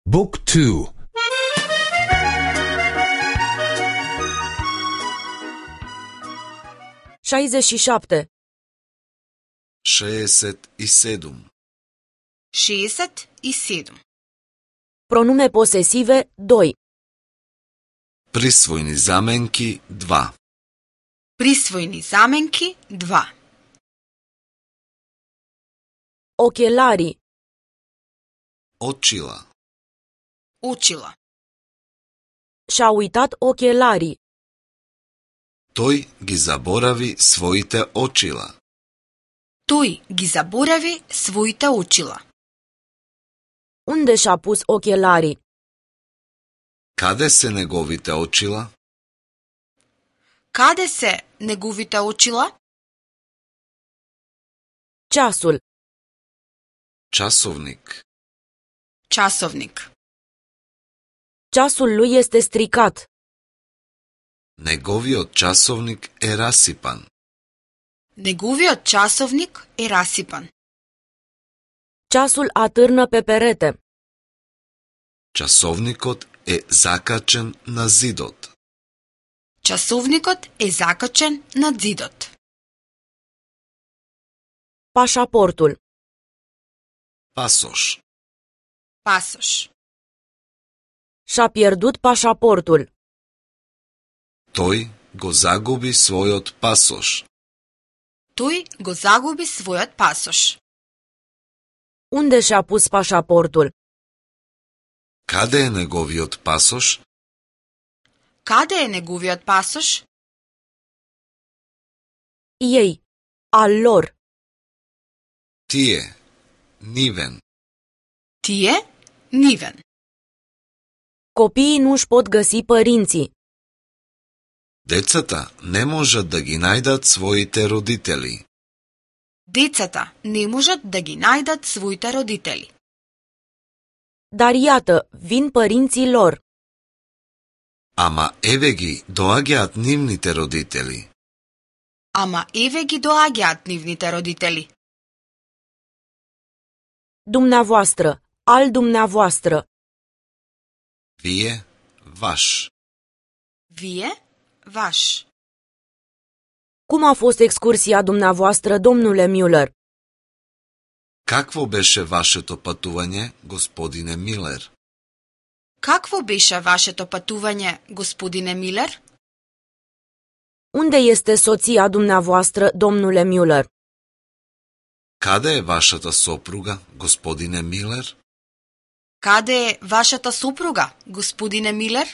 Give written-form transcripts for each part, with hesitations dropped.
Book 2. 67. 67. 67. Pronume posesive 2. Присвојни заменки 2. Присвојни заменки 2. Ochelari. Очила. Очила. Și-a uitat ochelarii. Тој ги заборави своите очила. Тој ги заборави своите очила. Unde și-a pus ochelarii? Каде се неговите очила? Каде се неговите очила? Ceasul. Часовник. Часовник. Ceasul lui este stricat. Неговиот часовник е расипан. Неговиот часовник е расипан. Ceasul atârnă pe perete. Часовникот е закачен на зидот. Часовникот е закачен на зидот. Pașaportul. Пасош. Пасош. Și-a pierdut pașaportul. Тој го загуби својот пасош. Тој го загуби својот пасош. Unde și-a pus pașaportul? Каде е неговиот пасош? Каде е неговиот пасош? Ei. Al lor. Тие. Нивен. Тие, нивен. Copiii nu își pot găsi părinții. Децата не можат да ги најдат своите родители. Децата не можат да ги најдат своите родители. Dar iată, vin părinții lor. Ама еве ги доаѓаат нивните родители. Ама еве ги доаѓаат нивните родители. Dumneavoastră. Al dumneavoastră. Вие, ваш. Вие, ваш. Cum a fost excursia dumneavoastră, domnule Müller? Какво беше вашето патување, господине Милер? Какво беше вашето патување, господине Милер? Unde este soția dumneavoastră, domnule Müller? Каде е вашата сопруга, господине Милер? Каде е вашата супруга, господине Милер?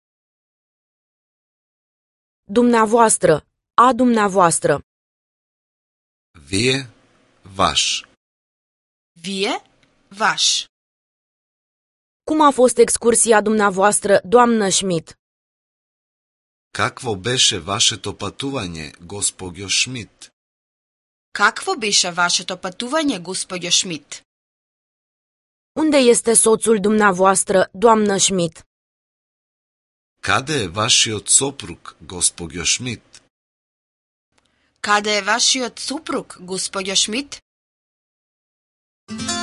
Dumneavoastră. A dumneavoastră. Вие, ваш. Вие, ваш. Cum a fost excursia dumneavoastră, doamnă Schmidt? Какво беше вашето патување, госпоѓо Шмидт? Какво беше вашето патување, господјо Шмидт? Unde este soțul dumneavoastră, doamnă Schmidt? Каде е вашиот сопруг, госпоѓо Шмидт? Каде е вашиот супруг, господјо Шмидт?